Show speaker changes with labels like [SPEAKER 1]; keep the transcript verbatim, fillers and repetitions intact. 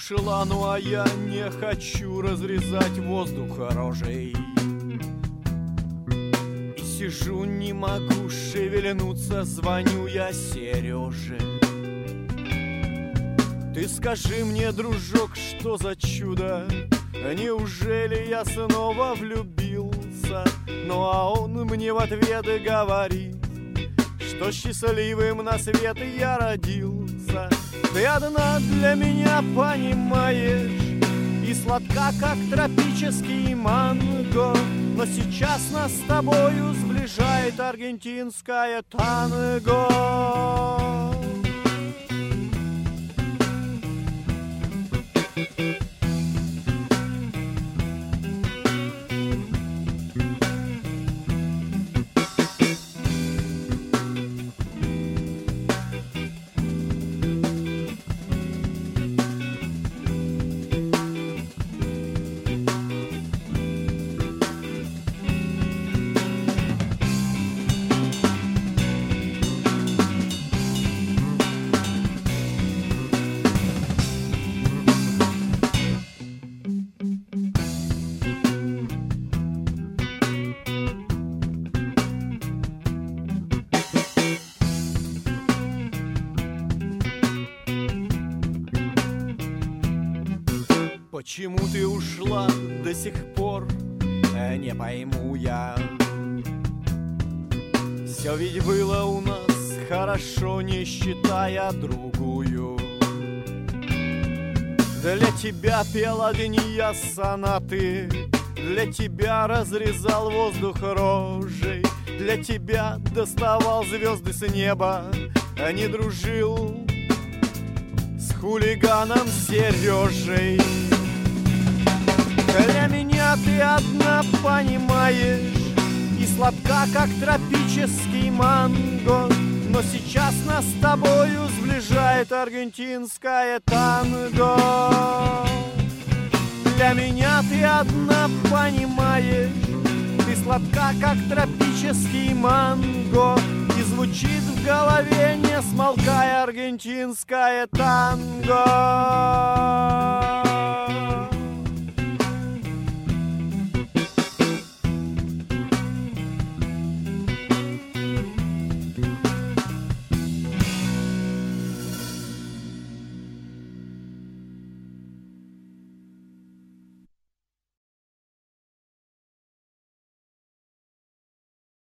[SPEAKER 1] ушла, ну а я не хочу разрезать воздух рожей. И сижу, не могу шевельнуться, звоню я Сереже. Ты скажи мне, дружок, что за чудо? Неужели я снова влюбился? Ну а он мне в ответ говорит, что счастливым на свет я родился. Ты одна для меня, понимаешь, и сладка, как тропический манго. Но сейчас нас с тобою сближает аргентинское танго. Почему ты ушла до сих пор, не пойму я. Все ведь было у нас хорошо, не считая другую. Для тебя пел одни я сонаты, для тебя разрезал воздух рожей, для тебя доставал звезды с неба, а не дружил с хулиганом Сережей. Для меня ты одна, понимаешь, и сладка, как тропический манго. Но сейчас нас с тобою сближает аргентинское танго. Для меня ты одна, понимаешь, ты сладка, как тропический манго. И звучит в голове, не смолкая, аргентинское танго.